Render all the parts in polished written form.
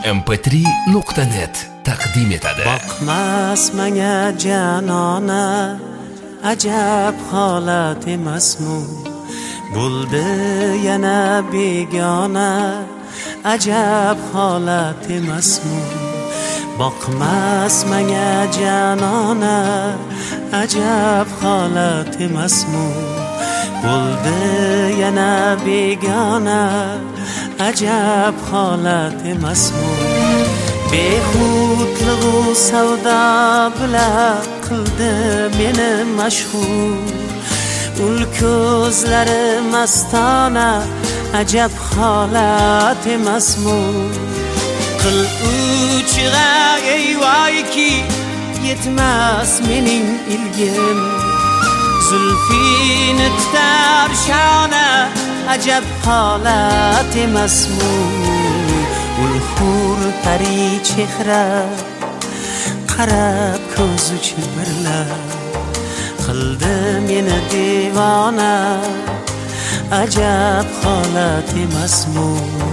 vipmp3.net taqdim etadi. Boqmas menga janona, ajab holat emasmi? Bo'ldi yana begona, ajab holat emasmi? Boqmas menga janona, ajab holat emasmi? Bo'ldi yana begona, ajab holat emasmi? Behudlig'u savdo bilan qildi meni mashhur. Ul ko'zlari mastona, ajab holat emasmi? Qil uchig'a ey voyki, yetmas mening ilgim. Zulfini tutar shona, ajab holat emasmi? Ulhur pari chehra, qarab ko'z uchi birlab qildi meni devona, ajab holat emasmi?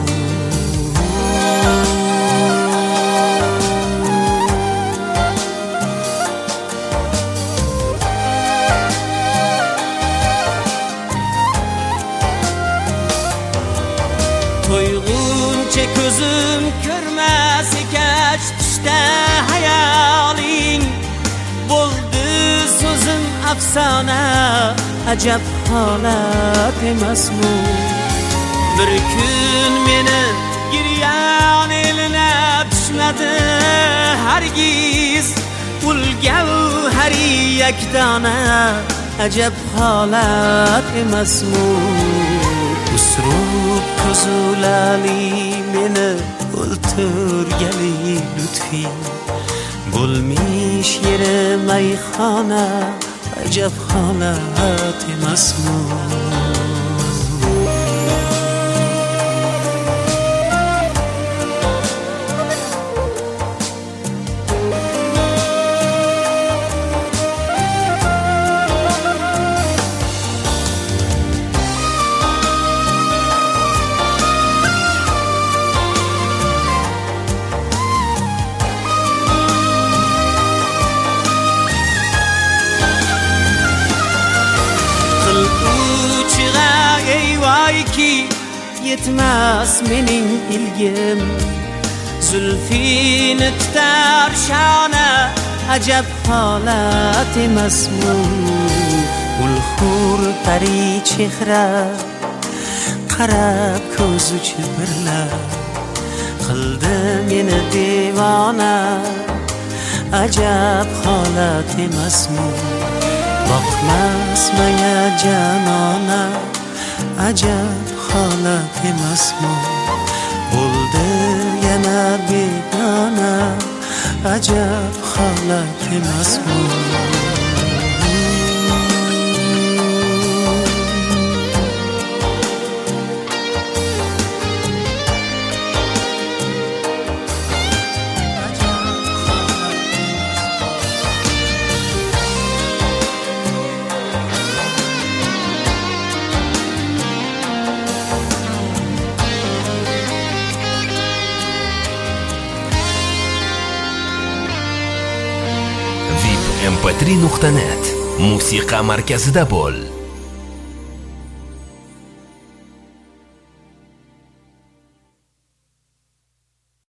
To'yg'uncha ko'zim ko'rmas ekach tushda hayoling. Bo'ldi so'zim afsona, ajab holat emasmi? Bir kun meni giryon eline tushmadi hargiz. Ul gavhari yakdona, ajab holat emasmi? Usrub ko'zulali meni o'ltirgali lutfi. Bo'lmish yeri mayxona, ajab holat emasmi? Ki yetmas mening ilgim. Zulfini tutar shona, ajab holat emasmi? Ulhur pari chehra, qarab ko'z uchi birlab qildi meni devona, ajab holat emasmi? Boqmas menga janona, ajab holat emasmi? Bo'ldi yana begona, ajab holat emasmi? vipmp3.net musiqa markazida bo'l.